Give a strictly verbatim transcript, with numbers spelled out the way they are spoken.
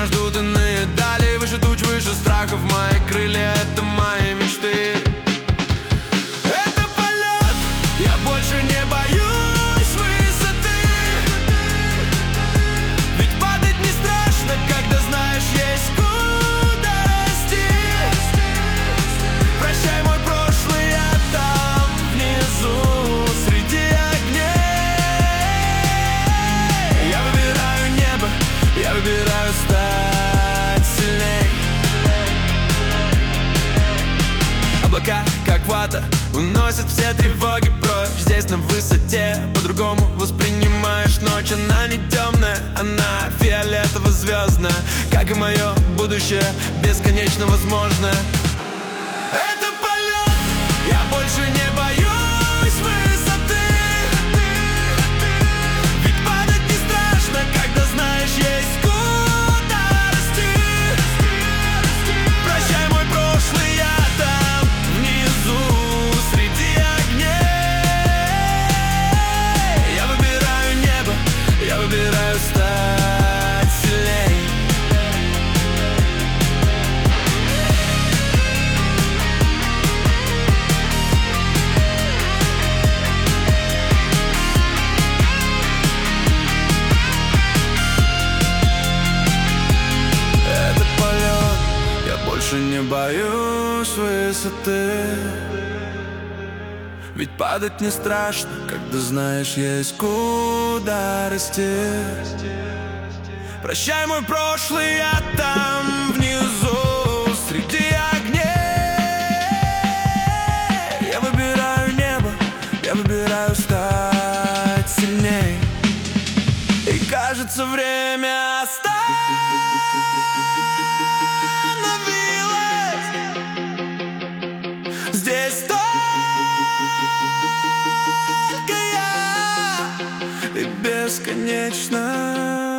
Меня ждут иные дали, выше туч, выше страхов. Мои крылья — это мои мечты. Это полет, я больше не боюсь высоты. Ведь падать не страшно, когда знаешь, есть куда расти. Прощай, мой прошлый, я там внизу среди огней. Я выбираю небо, я выбираю стать сильней. Облака, как вата, уносят все тревоги прочь. Здесь на высоте по-другому воспринимаешь ночь. Она не темная, она фиолетово-звездная, как и мое будущее, бесконечно возможно. Это полет, я больше не боюсь высоты. Ведь падать не страшно, когда знаешь, есть куда расти. Прощай, мой прошлый, я там внизу среди огней. Я выбираю небо, я выбираю стать сильней. Это полет, я больше не боюсь высоты. Ведь падать не страшно, когда знаешь, есть куда расти. Прощай, мой прошлый, я там внизу среди огней. Я выбираю небо, я выбираю стать сильней. И кажется, время остановилось. Здесь только я и бесконечно.